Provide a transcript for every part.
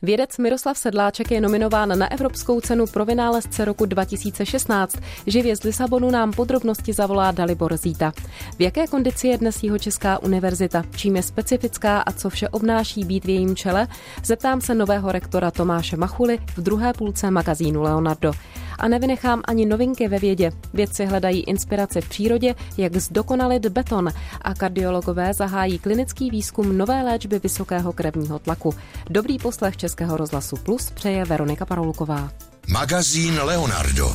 Vědec Miroslav Sedláček je nominován na Evropskou cenu pro vynálezce roku 2016. Živě z Lisabonu nám podrobnosti zavolá Dalibor Zíta. V jaké kondici je dnes Jihočeská univerzita? Čím je specifická a co vše obnáší být v jejím čele? Zeptám se nového rektora Tomáše Machuly v druhé půlce magazínu Leonardo. A nevynechám ani novinky ve vědě. Vědci hledají inspiraci v přírodě, jak zdokonalit beton, a kardiologové zahájí klinický výzkum nové léčby vysokého krevního tlaku. Dobrý poslech Českého rozhlasu Plus přeje Veronika Paroulková. Magazín Leonardo.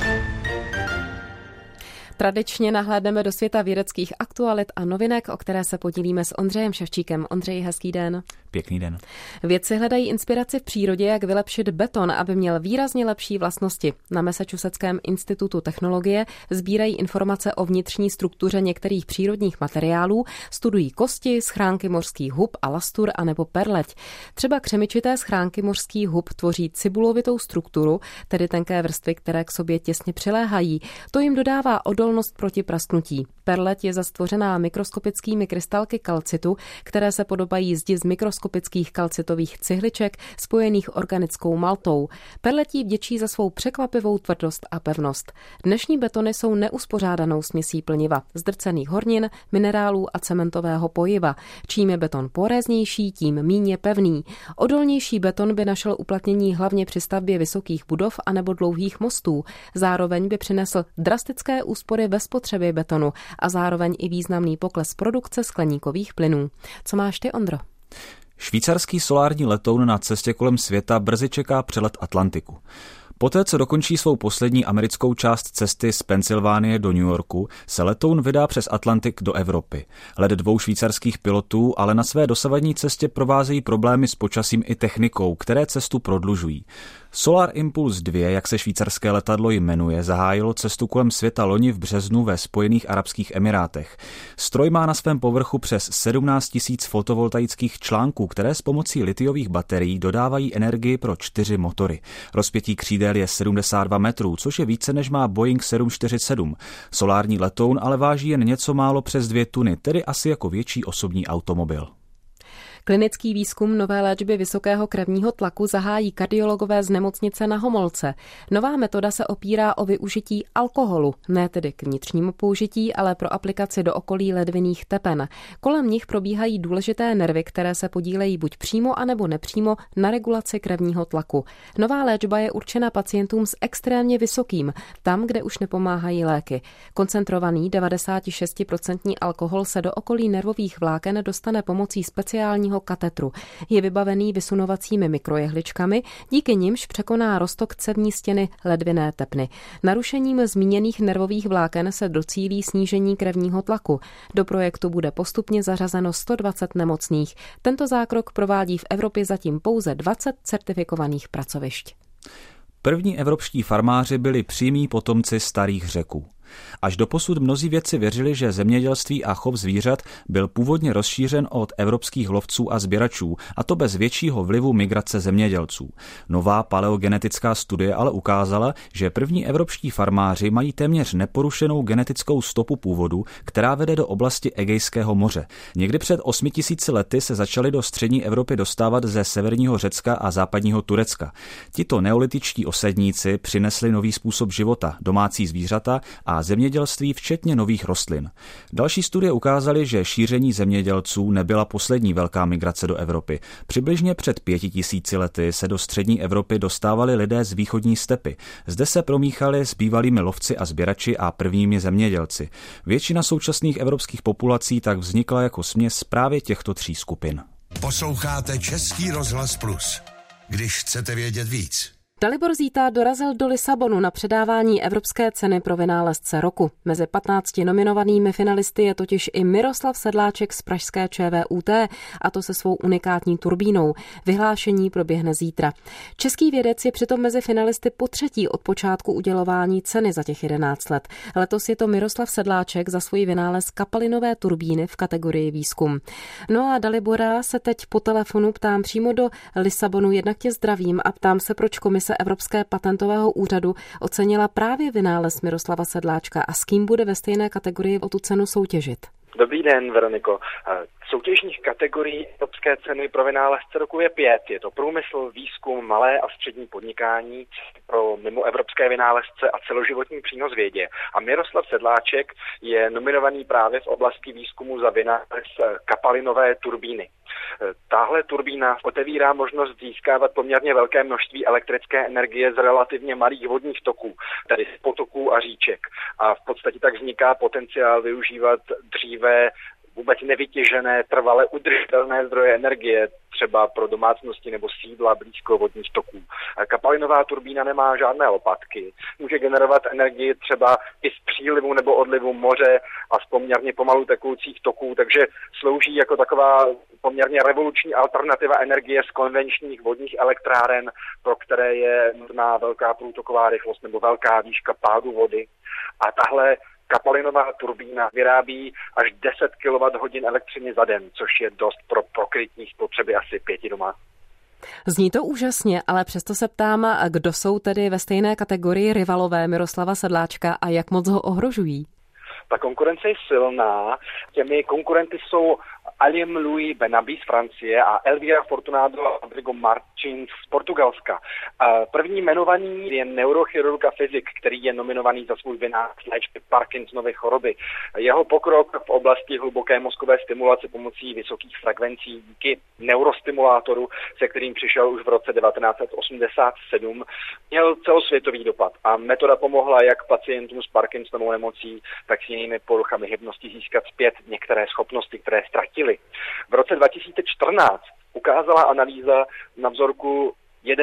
Tradičně nahlédneme do světa vědeckých aktualit a novinek, o které se podílíme s Ondřejem Ševčíkem. Ondřej, hezký den. Pěkný den. Vědci hledají inspiraci v přírodě, jak vylepšit beton, aby měl výrazně lepší vlastnosti. Na Massachusettském institutu technologie sbírají informace o vnitřní struktuře některých přírodních materiálů, studují kosti, schránky mořských hub a lastur anebo perleť. Třeba křemičité schránky mořských hub tvoří cibulovitou strukturu, tedy tenké vrstvy, které k sobě těsně přiléhají. To jim dodává odolnost proti prasknutí. Perleť je zastvořená mikroskopickými krystalky kalcitu, které se podobají zdi z mikroskopických kalcitových cihliček spojených organickou maltou. Perletí vděčí za svou překvapivou tvrdost a pevnost. Dnešní betony jsou neuspořádanou směsí plniva, zdrcených hornin, minerálů a cementového pojiva. Čím je beton poréznější, tím míň pevný. Odolnější beton by našel uplatnění hlavně při stavbě vysokých budov anebo dlouhých mostů. Zároveň by přinesl drastické úspory ve spotřebě betonu a zároveň i významný pokles produkce skleníkových plynů. Co máš ty, Ondro? Švýcarský solární letoun na cestě kolem světa brzy čeká přelet Atlantiku. Poté, co dokončí svou poslední americkou část cesty z Pensylvánie do New Yorku, se letoun vydá přes Atlantik do Evropy. Let dvou švýcarských pilotů ale na své dosavadní cestě provázejí problémy s počasím i technikou, které cestu prodlužují. Solar Impulse 2, jak se švýcarské letadlo jmenuje, zahájilo cestu kolem světa loni v březnu ve Spojených arabských emirátech. Stroj má na svém povrchu přes 17 000 fotovoltaických článků, které s pomocí litiových baterií dodávají energii pro 4 motory. Rozpětí křídel je 72 metrů, což je více než má Boeing 747. Solární letoun ale váží jen něco málo přes 2 tuny, tedy asi jako větší osobní automobil. Klinický výzkum nové léčby vysokého krevního tlaku zahájí kardiologové z nemocnice Na Homolce. Nová metoda se opírá o využití alkoholu, ne tedy k vnitřnímu použití, ale pro aplikaci do okolí ledviných tepen. Kolem nich probíhají důležité nervy, které se podílejí buď přímo anebo nepřímo na regulaci krevního tlaku. Nová léčba je určena pacientům s extrémně vysokým, tam, kde už nepomáhají léky. Koncentrovaný 96% alkohol se do okolí nervových vláken dostane pomocí speciálního katetru. Je vybavený vysunovacími mikrojehličkami, díky nimž překoná roztok cévní stěny ledviné tepny. Narušením zmíněných nervových vláken se docílí snížení krevního tlaku. Do projektu bude postupně zařazeno 120 nemocných. Tento zákrok provádí v Evropě zatím pouze 20 certifikovaných pracovišť. První evropští farmáři byli přímí potomci starých Řeků. Až doposud mnozí vědci věřili, že zemědělství a chov zvířat byl původně rozšířen od evropských lovců a sběračů, a to bez většího vlivu migrace zemědělců. Nová paleogenetická studie ale ukázala, že první evropští farmáři mají téměř neporušenou genetickou stopu původu, která vede do oblasti Egejského moře. Někdy před 8 000 lety se začali do střední Evropy dostávat ze severního Řecka a západního Turecka. Tito neolitičtí osadníci přinesli nový způsob života, domácí zvířata a zemědělství včetně nových rostlin. Další studie ukázaly, že šíření zemědělců nebyla poslední velká migrace do Evropy. Přibližně před 5 000 lety se do střední Evropy dostávali lidé z východní stepy. Zde se promíchali s bývalými lovci a sběrači a prvními zemědělci. Většina současných evropských populací tak vznikla jako směs právě těchto 3 skupin. Posloucháte Český rozhlas Plus. Když chcete vědět víc. Dalibor Zíta dorazil do Lisabonu na předávání Evropské ceny pro vynálezce roku. Mezi 15 nominovanými finalisty je totiž i Miroslav Sedláček z pražské ČVUT, a to se svou unikátní turbínou. Vyhlášení proběhne zítra. Český vědec je přitom mezi finalisty potřetí od počátku udělování ceny za těch 11 let. Letos je to Miroslav Sedláček za svůj vynález kapalinové turbíny v kategorii výzkum. No a Dalibora se teď po telefonu ptám přímo do Lisabonu. Jednak tě zdravím a ptám se, proč komise Evropské patentového úřadu ocenila právě vynález Miroslava Sedláčka a s kým bude ve stejné kategorii o tu cenu soutěžit. Dobrý den, Veroniko. Soutěžních kategorií evropské ceny pro vynálezce roku je 5. Je to průmysl, výzkum, malé a střední podnikání pro mimoevropské vynálezce a celoživotní přínos vědě. A Miroslav Sedláček je nominovaný právě v oblasti výzkumu za vynález kapalinové turbíny. Tahle turbína otevírá možnost získávat poměrně velké množství elektrické energie z relativně malých vodních toků, tedy z potoků a říček. A v podstatě tak vzniká potenciál využívat dříve vůbec nevytěžené, trvale udržitelné zdroje energie, třeba pro domácnosti nebo sídla blízko vodních toků. Kapalinová turbína nemá žádné lopatky, může generovat energii třeba i z přílivu nebo odlivu moře a z poměrně pomalu tekoucích toků, takže slouží jako taková poměrně revoluční alternativa energie z konvenčních vodních elektráren, pro které je nutná velká průtoková rychlost nebo velká výška pádu vody. A tahle kapalinová turbína vyrábí až 10 kWh elektřiny za den, což je dost pro pokrytí spotřeby asi 5 domů. Zní to úžasně, ale přesto se ptám, kdo jsou tedy ve stejné kategorii rivalové Miroslava Sedláčka a jak moc ho ohrožují? Ta konkurence je silná. Těmi konkurenty jsou Aliem Louis Benabi z Francie a Elvira Fortunado a Rodrigo Martins z Portugalska. První jmenovaný je neurochirurg a fyzik, který je nominovaný za svůj vynález léčby Parkinsonovy choroby. Jeho pokrok v oblasti hluboké mozkové stimulace pomocí vysokých frekvencí díky neurostimulátoru, se kterým přišel už v roce 1987, měl celosvětový dopad a metoda pomohla jak pacientům s Parkinsonovou nemocí, tak s jinými poruchami hybnosti získat zpět některé schopnosti, které ztratili. V roce 2014 ukázala analýza na vzorku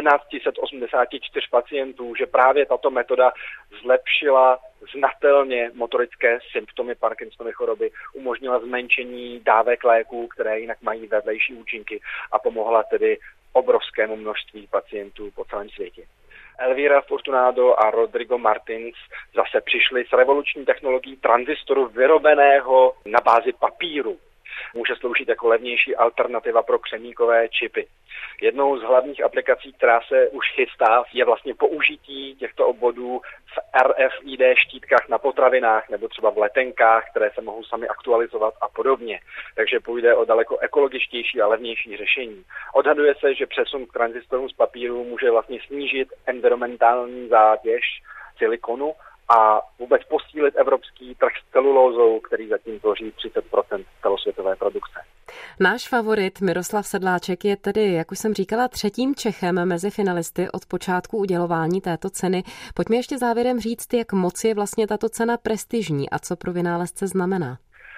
1184 pacientů, že právě tato metoda zlepšila znatelně motorické symptomy Parkinsonovy choroby, umožnila zmenšení dávek léků, které jinak mají vedlejší účinky a pomohla tedy obrovskému množství pacientů po celém světě. Elvira Fortunado a Rodrigo Martins zase přišli s revoluční technologií tranzistoru vyrobeného na bázi papíru. Může sloužit jako levnější alternativa pro křemíkové čipy. Jednou z hlavních aplikací, která se už chystá, je vlastně použití těchto obvodů v RFID štítkách na potravinách nebo třeba v letenkách, které se mohou sami aktualizovat a podobně. Takže půjde o daleko ekologičtější a levnější řešení. Odhaduje se, že přesun k tranzistorům z papíru může vlastně snížit environmentální zátěž silikonu a vůbec posílit evropský trh s celulózou, který zatím tvoří 30% celosvětové produkce. Náš favorit Miroslav Sedláček je tedy, jak už jsem říkala, třetím Čechem mezi finalisty od počátku udělování této ceny. Pojďme ještě závěrem říct, jak moc je vlastně tato cena prestižní a co pro vynálezce znamená.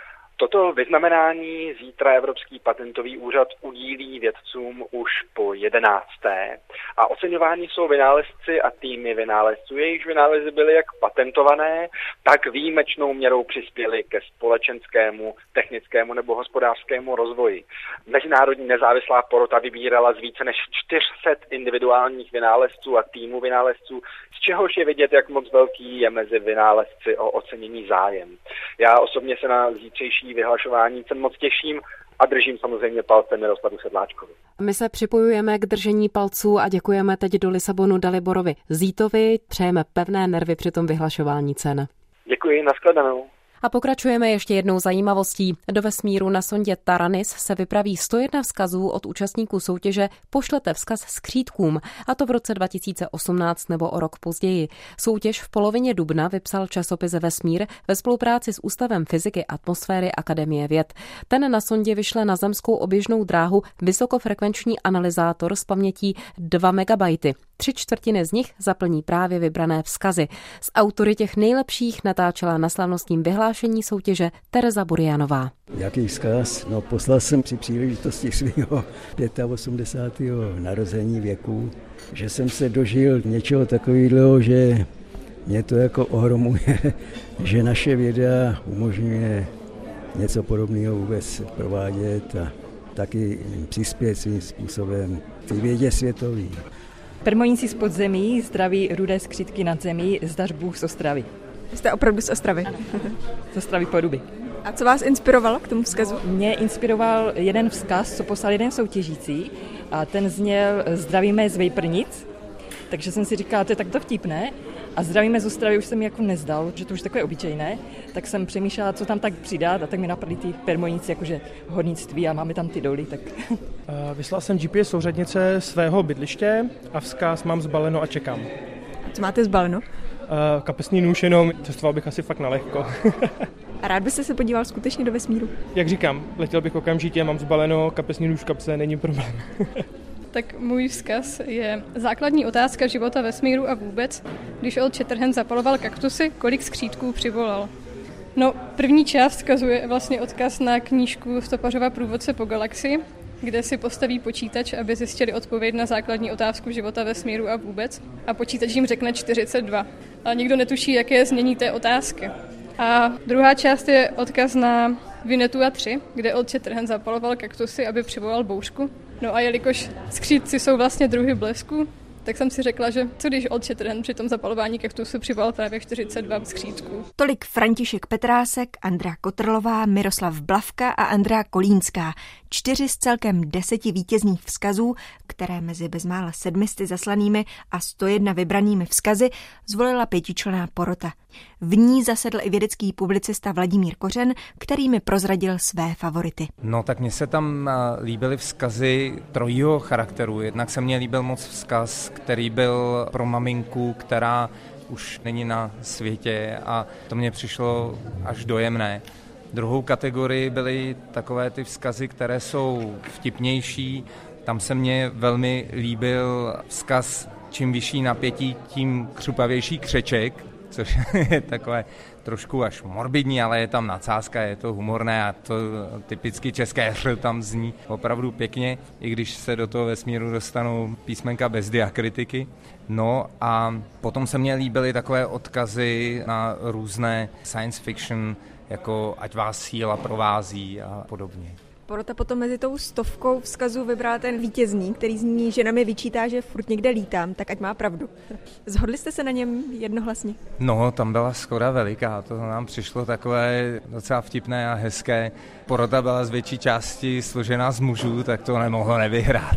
Toto vyznamenání zítra Evropský patentový úřad udílí vědcům už po 11. A oceňováni jsou vynálezci a týmy vynálezců. Jejichž vynálezy byly jak patentované, tak výjimečnou měrou přispěli ke společenskému, technickému nebo hospodářskému rozvoji. Mezinárodní nezávislá porota vybírala z více než 400 individuálních vynálezců a týmů vynálezců, z čehož je vidět, jak moc velký je mezi vynálezci o ocenění zájem. Já osobně se na zítřejší vyhlašování cen moc těším a držím samozřejmě palce Miroslavu Sedláčkovi. My se připojujeme k držení palců a děkujeme teď do Lisabonu Daliborovi Zítovi. Přejeme pevné nervy při tom vyhlašování cen. Děkuji, nashledanou. A pokračujeme ještě jednou zajímavostí. Do vesmíru na sondě Taranis se vypraví 101 vzkazů od účastníků soutěže Pošlete vzkaz skřítkům, a to v roce 2018 nebo o rok později. Soutěž v polovině dubna vypsal časopis Vesmír ve spolupráci s Ústavem fyziky atmosféry Akademie věd. Ten na sondě vyšle na zemskou oběžnou dráhu vysokofrekvenční analyzátor s pamětí 2 MB. 3/4 z nich zaplní právě vybrané vzkazy. S autory těch nejlepších natáčela na slavnostním vyhlášení soutěže Tereza Burianová. Jaký vzkaz? No, poslal jsem při příležitosti svého 85. narození věku, že jsem se dožil něčeho takového, že mě to jako ohromuje, že naše věda umožňuje něco podobného vůbec provádět a taky přispět svým způsobem k vědě světový. Permoníci z podzemí zdraví rudé skřítky nad zemí, zdař Bůh z Ostravy. Jste opravdu z Ostravy? Ano, z Ostravy Poruby. A co vás inspirovalo k tomu vzkazu? Mě inspiroval jeden vzkaz, co poslal jeden soutěžící, a ten zněl zdravíme z Vejprnic, takže jsem si říkala, to je takto vtipné. A zdravíme z Ostravy už se mi jako nezdal, že to už takové obyčejné, tak jsem přemýšlela, co tam tak přidat a tak mi napadly ty permojníci, jakože hornictví a máme tam ty doly, tak... Vyslal jsem GPS souřadnice svého bydliště a vzkaz mám zbaleno a čekám. Co máte zbaleno? Kapesní nůž jenom, cestoval bych asi fakt nalehko. A rád byste se podíval skutečně do vesmíru? Jak říkám, letěl bych okamžitě, mám zbaleno, kapesní nůž v kapse, není problém. Tak můj vzkaz je základní otázka života vesmíru a vůbec. Když Old Shatterhand zapaloval kaktusy, kolik skřítků přivolal? No, první část vzkazuje vlastně odkaz na knížku Stopařova průvodce po galaxii, kde si postaví počítač, aby zjistili odpověď na základní otázku života vesmíru a vůbec. A počítač jim řekne 42. Ale nikdo netuší, jaké je znění té otázky. A druhá část je odkaz na Winnetua 3, kde Old Shatterhand zapaloval kaktusy, aby přivolal bouřku. No a jelikož skřítci jsou vlastně druhy blesku, tak jsem si řekla, že co když Old Shatterhand při tom zapalování kaktusu přivolal právě 42 skřítků. Tolik František Petrásek, Andrea Kotrlová, Miroslav Blavka a Andrea Kolínská. 4 z celkem 10 vítězných vzkazů, které mezi bezmála 700 zaslanými a 101 vybranými vzkazy zvolila 5členná porota. V ní zasedl i vědecký publicista Vladimír Kořen, který mi prozradil své favority. No tak mně se tam líbily vzkazy trojího charakteru. Jednak se mně líbil moc vzkaz, který byl pro maminku, která už není na světě a to mně přišlo až dojemné. Druhou kategorii byly takové ty vzkazy, které jsou vtipnější. Tam se mně velmi líbil vzkaz čím vyšší napětí, tím křupavější křeček, což je takové trošku až morbidní, ale je tam nadsázka, je to humorné a to typicky české hře tam zní opravdu pěkně, i když se do toho vesmíru dostanou písmenka bez diakritiky. No a potom se mně líbily takové odkazy na různé science fiction, jako ať vás síla provází a podobně. Porota potom mezi tou 100 vzkazů vybrala ten vítězný, který zní, že na mě vyčítá, že furt někde lítám, tak ať má pravdu. Zhodli jste se na něm jednohlasně? No, tam byla shoda veliká, to nám přišlo takové docela vtipné a hezké. Porota byla z větší části složená z mužů, tak to nemohlo nevyhrát.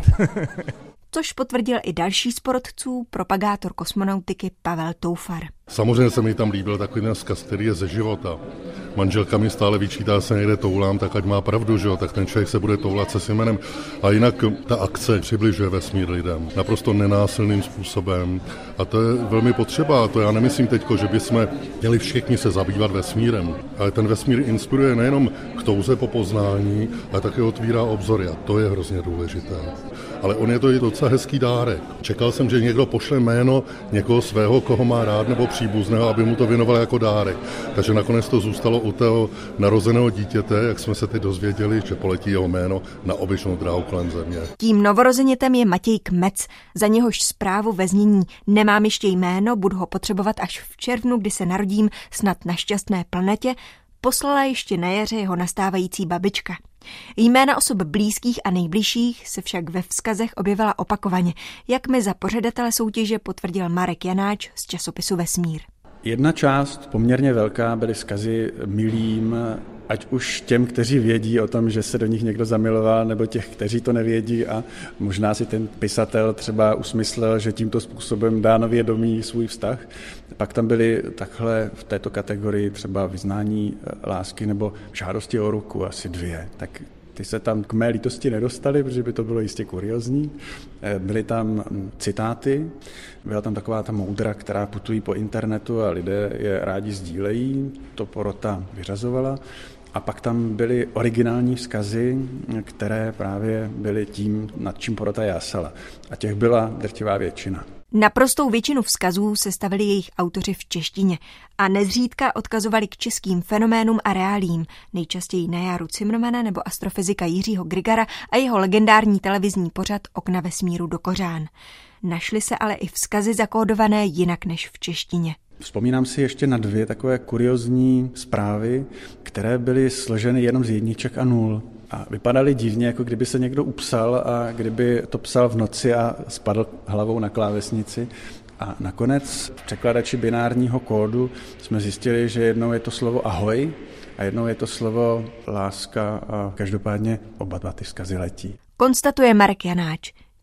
Což potvrdil i další z porotců, propagátor kosmonautiky Pavel Toufar. Samozřejmě se mi tam líbil takový vzkaz, který je ze života. Manželka mi stále vyčítá, se někde toulám, tak ať má pravdu, že jo, tak ten člověk se bude toulat se jménem. A jinak ta akce přibližuje vesmír lidem naprosto nenásilným způsobem. A to je velmi potřeba. A to já nemyslím teďko, že bychom měli všichni se zabývat vesmírem. Ale ten vesmír inspiruje nejenom k touze po poznání, ale také otvírá obzory. A to je hrozně důležité. Ale on je to i docela hezký dárek. Čekal jsem, že někdo pošle jméno někoho svého, koho má rád, nebo příbuzného, aby mu to věnoval jako dárek. Takže nakonec to zůstalo u toho narozeného dítěte, jak jsme se teď dozvěděli, že poletí jeho jméno na obyčnou dráhu kolem země. Tím novorozenětem je Matěj Kmec, za něhož zprávu ve znění "Nemám ještě jméno, budu ho potřebovat až v červnu, kdy se narodím snad na šťastné planetě", poslala ještě na jaře jeho nastávající babička. Jména osob blízkých a nejbližších se však ve vzkazech objevila opakovaně, jak mi za pořadatele soutěže potvrdil Marek Janáč z časopisu Vesmír. Jedna část, poměrně velká, byly vzkazy milým, ať už těm, kteří vědí o tom, že se do nich někdo zamiloval, nebo těch, kteří to nevědí a možná si ten pisatel třeba usmyslel, že tímto způsobem dá na vědomí svůj vztah. Pak tam byly takhle v této kategorii třeba vyznání lásky nebo žádosti o ruku, asi 2. Tak ty se tam k mé lítosti nedostaly, protože by to bylo jistě kuriózní. Byly tam citáty, byla tam taková ta moudra, která putují po internetu a lidé je rádi sdílejí, to porota vyřazovala. A pak tam byly originální vzkazy, které právě byly tím, nad čím porota jásala. A těch byla drtivá většina. Naprostou většinu vzkazů sestavili jejich autoři v češtině a nezřídka odkazovali k českým fenoménům a reálím, nejčastěji na Járu Cimrmana nebo astrofyzika Jiřího Grigara a jeho legendární televizní pořad Okna vesmíru do kořán. Našly se ale i vzkazy zakódované jinak než v češtině. Vzpomínám si ještě na 2 takové kuriózní zprávy, které byly složeny jenom z jedniček a nul. A vypadaly divně, jako kdyby se někdo upsal a kdyby to psal v noci a spadl hlavou na klávesnici. A nakonec v překladači binárního kódu jsme zjistili, že jednou je to slovo ahoj a jednou je to slovo láska a každopádně oba dva ty vzkazy letí. Konstatuje Marek Janáč.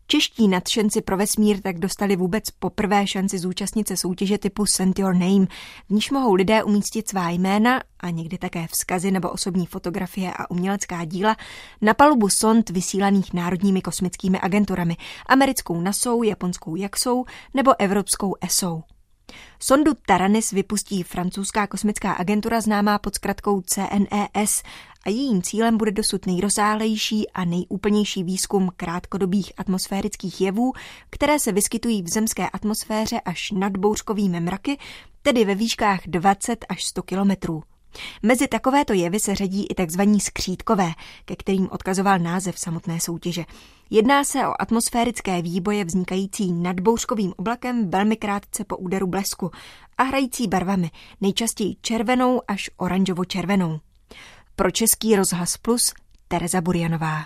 Čeští nadšenci pro vesmír tak dostali vůbec poprvé šanci zúčastnit se soutěže typu Send Your Name, v níž mohou lidé umístit svá jména a někdy také vzkazy nebo osobní fotografie a umělecká díla na palubu sond vysílaných národními kosmickými agenturami, americkou NASou, japonskou JAXou nebo evropskou ESou. Sondu Taranis vypustí francouzská kosmická agentura známá pod zkratkou CNES a jejím cílem bude dosud nejrozsáhlejší a nejúplnější výzkum krátkodobých atmosférických jevů, které se vyskytují v zemské atmosféře až nad bouřkovými mraky, tedy ve výškách 20 až 100 kilometrů. Mezi takovéto jevy se řadí i tzv. Skřítkové, ke kterým odkazoval název samotné soutěže. Jedná se o atmosférické výboje vznikající nad bouřkovým oblakem velmi krátce po úderu blesku a hrající barvami, nejčastěji červenou až oranžovo-červenou. Pro Český rozhlas Plus Tereza Burjanová.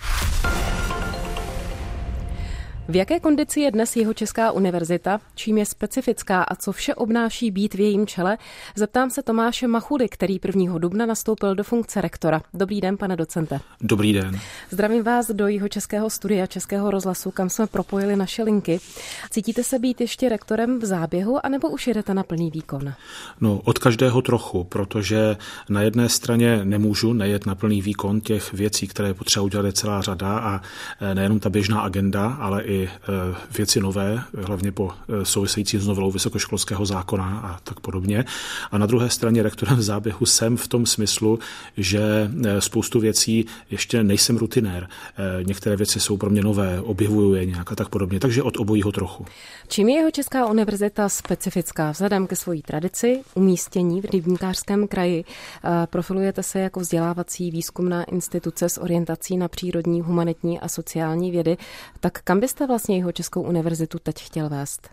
V jaké kondici je dnes Jihočeská univerzita, čím je specifická a co vše obnáší být v jejím čele, zeptám se Tomáše Machuly, který 1. dubna nastoupil do funkce rektora. Dobrý den, pane docente. Dobrý den. Zdravím vás do Jihočeského studia Českého rozhlasu, kam jsme propojili naše linky. Cítíte se být ještě rektorem v záběhu, anebo už jedete na plný výkon? No, od každého trochu, protože na jedné straně nemůžu nejet na plný výkon těch věcí, které je potřeba udělat, je celá řada a nejenom ta běžná agenda, ale i věci nové, hlavně po související s novelou vysokoškolského zákona a tak podobně. A na druhé straně rektorem v záběhu jsem v tom smyslu, že spoustu věcí ještě nejsem rutinér. Některé věci jsou pro mě nové, objevuju je nějak a tak podobně, takže od obojího trochu. Čím je Jihočeská univerzita specifická vzhledem ke své tradici, umístění v Rybníkářském kraji? Profilujete se jako vzdělávací výzkumná instituce s orientací na přírodní, humanitní a sociální vědy, tak kam byste vlastně Jihočeskou univerzitu teď chtěl vést?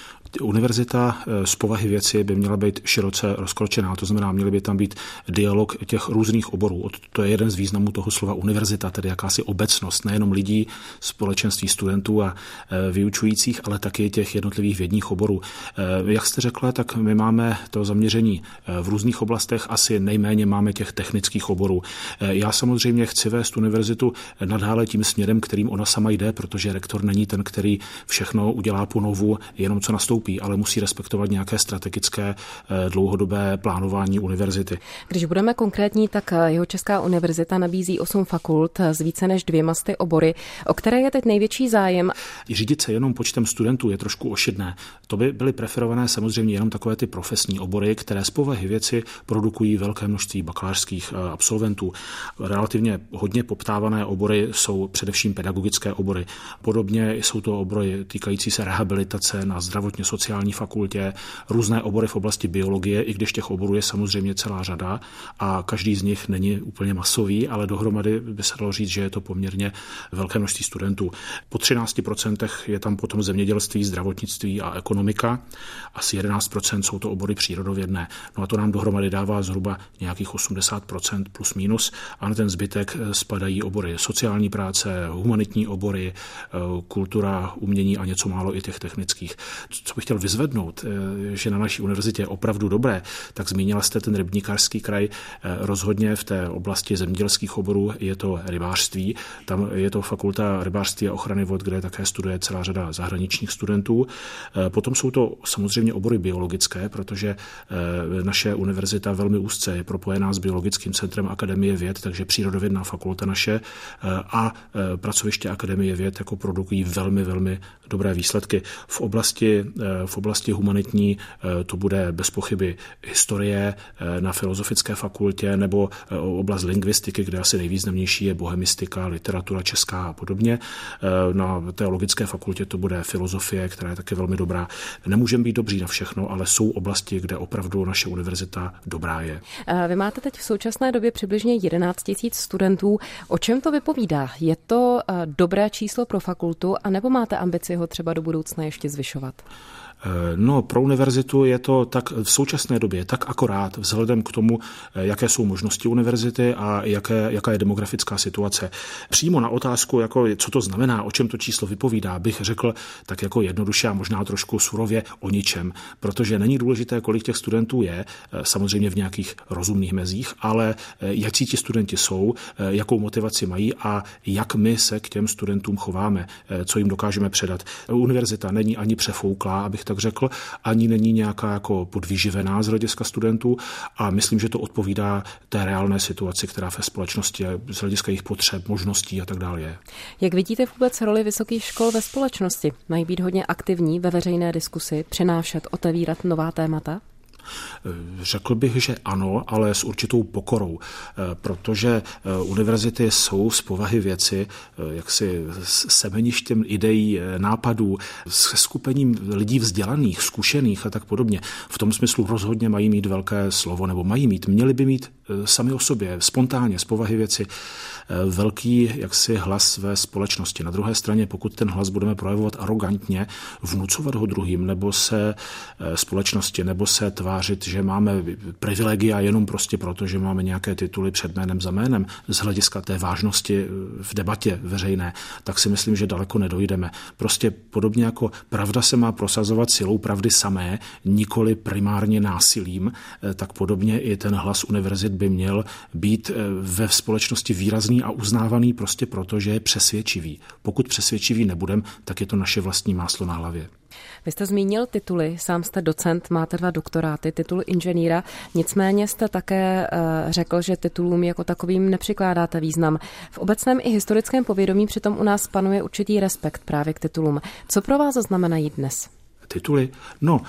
Univerzita z povahy věci by měla být široce rozkročená, to znamená, měly by tam být dialog těch různých oborů. To je jeden z významů toho slova univerzita, tedy jakási obecnost, nejenom lidí, společenství studentů a vyučujících, ale taky těch jednotlivých vědních oborů. Jak jste řekla, tak my máme to zaměření v různých oblastech, asi nejméně máme těch technických oborů. Já samozřejmě chci vést univerzitu nadále tím směrem, kterým ona sama jde, protože rektor není ten, který všechno udělá po novu, jenom co nastoupí, ale musí respektovat nějaké strategické dlouhodobé plánování univerzity. Když budeme konkrétní, tak Jihočeská univerzita nabízí 8 fakult s více než 200 obory, o které je teď největší zájem. Řídit se jenom počtem studentů je trošku ošidné. To by byly preferované samozřejmě jenom takové ty profesní obory, které z povahy věci produkují velké množství bakalářských absolventů. Relativně hodně poptávané obory jsou především pedagogické obory. Podobně jsou to obory týkající se rehabilitace na zdravotně sociální fakultě, různé obory v oblasti biologie, i když těch oborů je samozřejmě celá řada a každý z nich není úplně masový, ale dohromady by se dalo říct, že je to poměrně velké množství studentů. Po 13% je tam potom zemědělství, zdravotnictví a ekonomika. Asi 11% jsou to obory přírodovědné. No a to nám dohromady dává zhruba nějakých 80% plus minus a na ten zbytek spadají obory sociální práce, humanitní obory, kultura, umění a něco málo i těch technických. Co bych chtěl vyzvednout, že na naší univerzitě je opravdu dobré, tak zmínila jste ten Rybníkářský kraj. Rozhodně v té oblasti zemědělských oborů je to rybářství. Tam je to fakulta rybářství a ochrany vod, kde také studuje celá řada zahraničních studentů. Potom jsou to samozřejmě obory biologické, protože naše univerzita velmi úzce je propojená s Biologickým centrem Akademie věd, takže přírodovědná fakulta naše a pracoviště Akademie věd jako produkují velmi, velmi dobré výsledky. V oblasti humanitní to bude bez pochyby historie na Filozofické fakultě nebo oblast lingvistiky, kde asi nejvýznamnější je bohemistika, literatura česká a podobně. Na Teologické fakultě to bude filozofie, která je taky velmi dobrá. Nemůžeme být dobří na všechno, ale jsou oblasti, kde opravdu naše univerzita dobrá je. Vy máte teď v současné době přibližně 11 000 studentů. O čem to vypovídá? Je to dobré číslo pro fakultu, anebo máte ambici ho třeba do budoucna ještě zvyšovat? No, pro univerzitu je to tak v současné době tak akorát vzhledem k tomu, jaké jsou možnosti univerzity a jaká je demografická situace. Přímo na otázku, jako, co to znamená, o čem to číslo vypovídá, bych řekl tak jako jednoduše a možná trošku surově o ničem, protože není důležité, kolik těch studentů je, samozřejmě v nějakých rozumných mezích, ale jaký ti studenti jsou, jakou motivaci mají a jak my se k těm studentům chováme, co jim dokážeme předat. Univerzita není ani přefouklá, abych tak řekl, ani není nějaká jako podvyživená z hlediska studentů a myslím, že to odpovídá té reálné situaci, která ve společnosti z hlediska jejich potřeb, možností a tak dále je. Jak vidíte vůbec roli vysokých škol ve společnosti? Mají být hodně aktivní ve veřejné diskusi, přinášet, otevírat nová témata? Řekl bych, že ano, ale s určitou pokorou, protože univerzity jsou z povahy věci jaksi semeništěm ideí, nápadů, se skupením lidí vzdělaných, zkušených a tak podobně. V tom smyslu rozhodně mají mít velké slovo, nebo měli by mít sami o sobě, spontánně, z povahy věci, velký jaksi hlas ve společnosti. Na druhé straně, pokud ten hlas budeme projevovat arogantně, vnucovat ho druhým, nebo se společnosti, nebo se tvářit, že máme privilegia jenom prostě proto, že máme nějaké tituly před jménem za jménem, z hlediska té vážnosti v debatě veřejné, tak si myslím, že daleko nedojdeme. Prostě podobně jako pravda se má prosazovat silou pravdy samé, nikoli primárně násilím, tak podobně i ten hlas univerzit by měl být ve společnosti výrazný a uznávaný prostě proto, že je přesvědčivý. Pokud přesvědčivý nebudem, tak je to naše vlastní máslo na hlavě. Vy jste zmínil tituly, sám jste docent, máte 2 doktoráty, titul inženýra, nicméně jste také řekl, že titulům jako takovým nepřikládáte význam. V obecném i historickém povědomí přitom u nás panuje určitý respekt právě k titulům. Co pro vás znamenají dnes? Tituly? No,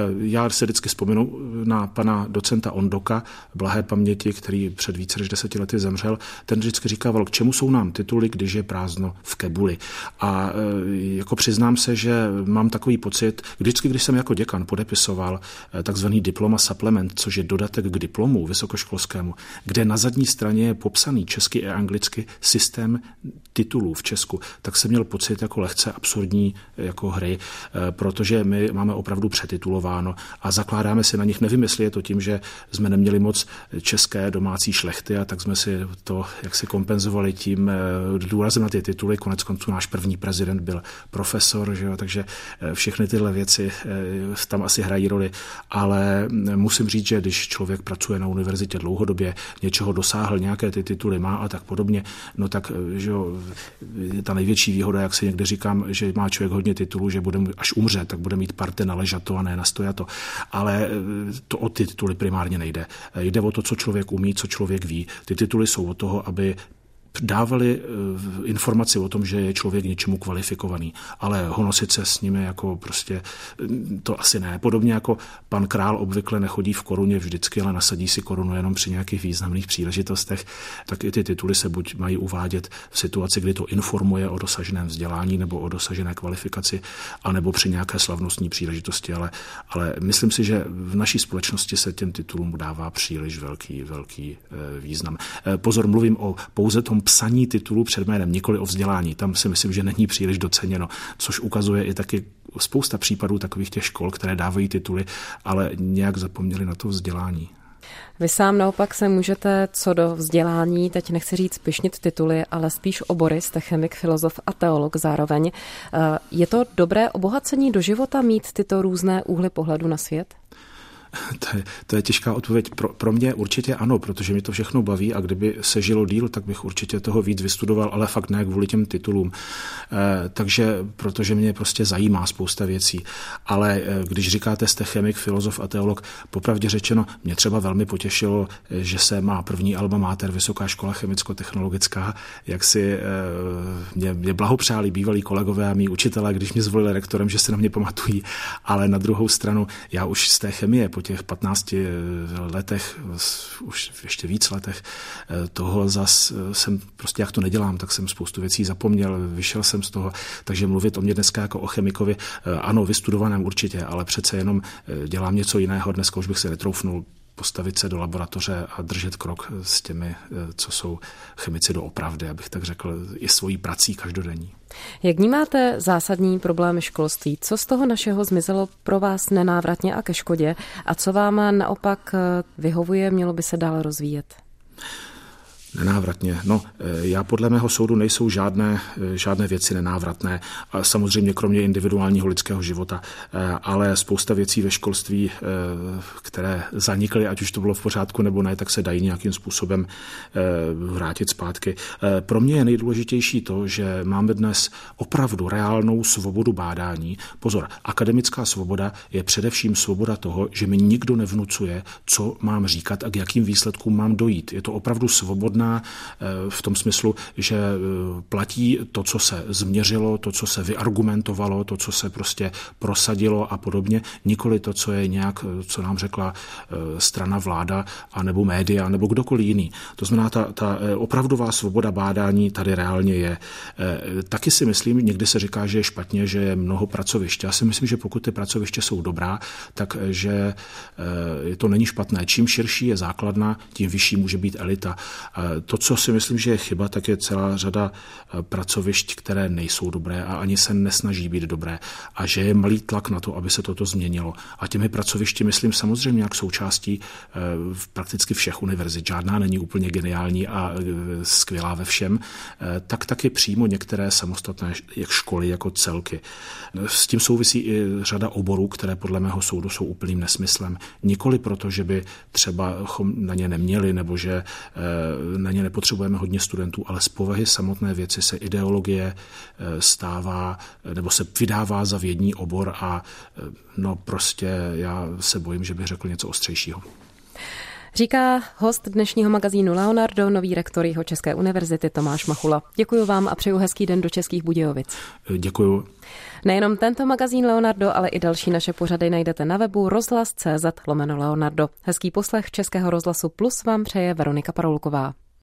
já se vždycky vzpomenu na pana docenta Ondoka, blahé paměti, který před více než 10 lety zemřel. Ten vždycky říkával, k čemu jsou nám tituly, když je prázdno v kebuli. A jako přiznám se, že mám takový pocit, vždycky, když jsem jako děkan podepisoval takzvaný diploma supplement, což je dodatek k diplomu vysokoškolskému, kde na zadní straně je popsaný česky a anglicky systém titulů v Česku, tak jsem měl pocit jako lehce absurdní jako hry, protože my máme opravdu přetitulováno a zakládáme si na nich. Nevím, jestli je to tím, že jsme neměli moc české domácí šlechty a tak jsme si to jaksi kompenzovali tím důrazem na ty tituly. Koneckonců náš první prezident byl profesor, že jo, takže všechny tyhle věci tam asi hrají roli, ale musím říct, že když člověk pracuje na univerzitě dlouhodobě, něčeho dosáhl, nějaké ty tituly má a tak podobně, no tak že jo, ta největší výhoda, jak si někde říkám, že má člověk hodně titulů, že bude, až umře, tak bude mít parte na ležato a ne na stojato. Ale to o ty tituly primárně nejde. Jde o to, co člověk umí, co člověk ví. Ty tituly jsou od toho, aby dávali informaci o tom, že je člověk něčemu kvalifikovaný, ale honosit se s nimi jako prostě to asi ne. Podobně jako pan král obvykle nechodí v koruně vždycky, ale nasadí si korunu jenom při nějakých významných příležitostech, tak i ty tituly se buď mají uvádět v situaci, kdy to informuje o dosaženém vzdělání nebo o dosažené kvalifikaci, anebo při nějaké slavnostní příležitosti, ale myslím si, že v naší společnosti se těm titulům dává příliš velký význam. Pozor, mluvím o pouze tom psaní titulu před jménem, nikoli o vzdělání. Tam si myslím, že není příliš doceněno, což ukazuje i taky spousta případů takových těch škol, které dávají tituly, ale nějak zapomněli na to vzdělání. Vy sám naopak se můžete co do vzdělání, teď nechci říct pyšnit tituly, ale spíš obory, jste chemik, filozof a teolog zároveň. Je to dobré obohacení do života mít tyto různé úhly pohledu na svět? To je těžká odpověď. Pro mě určitě ano, protože mi to všechno baví a kdyby se žilo díl, tak bych určitě toho víc vystudoval, ale fakt ne kvůli těm titulům. Takže protože mě prostě zajímá spousta věcí. Ale když říkáte, jste chemik, filozof a teolog, popravdě řečeno, mě třeba velmi potěšilo, že se má první alma mater Vysoká škola chemicko-technologická, jak si mě blahopřáli bývalí kolegové a mý učitelé, když mě zvolili rektorem, že se na mě pamatují, ale na druhou stranu já už z té chemie po těch 15 letech, už ještě víc letech, toho zas jsem prostě, jak to nedělám, tak jsem spoustu věcí zapomněl, vyšel jsem z toho, takže mluvit o mě dneska jako o chemikovi, ano, vystudovaném určitě, ale přece jenom dělám něco jiného, dneska už bych se netroufnul postavit se do laboratoře a držet krok s těmi, co jsou chemici doopravdy, abych tak řekl, i svojí prací každodenní. Jak vnímáte zásadní problémy školství? Co z toho našeho zmizelo pro vás nenávratně a ke škodě? A co vám naopak vyhovuje, mělo by se dál rozvíjet? Nenávratně. No, já podle mého soudu nejsou žádné věci nenávratné. A samozřejmě kromě individuálního lidského života, ale spousta věcí ve školství, které zanikly, ať už to bylo v pořádku nebo ne, tak se dají nějakým způsobem vrátit zpátky. Pro mě je nejdůležitější to, že máme dnes opravdu reálnou svobodu bádání. Pozor, akademická svoboda je především svoboda toho, že mi nikdo nevnucuje, co mám říkat a k jakým výsledkům mám dojít. Je to opravdu svobodná v tom smyslu, že platí to, co se změřilo, to, co se vyargumentovalo, to, co se prostě prosadilo a podobně, nikoli to, co je nějak, co nám řekla strana, vláda, anebo média, nebo kdokoliv jiný. To znamená, ta opravdová svoboda bádání tady reálně je. Taky si myslím, někdy se říká, že je špatně, že je mnoho pracovišť. Já si myslím, že pokud ty pracoviště jsou dobrá, takže to není špatné. Čím širší je základna, tím vyšší může být elita. To, co si myslím, že je chyba, tak je celá řada pracovišť, které nejsou dobré a ani se nesnaží být dobré a že je malý tlak na to, aby se toto změnilo. A těmi pracovišti myslím samozřejmě jak součástí prakticky všech univerzit. Žádná není úplně geniální a skvělá ve všem, tak taky přímo některé samostatné školy jako celky. S tím souvisí i řada oborů, které podle mého soudu jsou úplným nesmyslem. Nikoli proto, že by třeba na ně neměli nebo že na ně nepotřebujeme hodně studentů, ale z povahy samotné věci se ideologie stává nebo se vydává za vědní obor a no prostě já se bojím, že bych řekl něco ostřejšího. Říká host dnešního magazínu Leonardo, nový rektor Jihočeské univerzity Tomáš Machula. Děkuji vám a přeju hezký den do Českých Budějovic. Děkuji. Nejenom tento magazín Leonardo, ale i další naše pořady najdete na webu rozhlas.cz/Leonardo. Hezký poslech Českého rozhlasu Plus vám přeje Veronika Paroulková.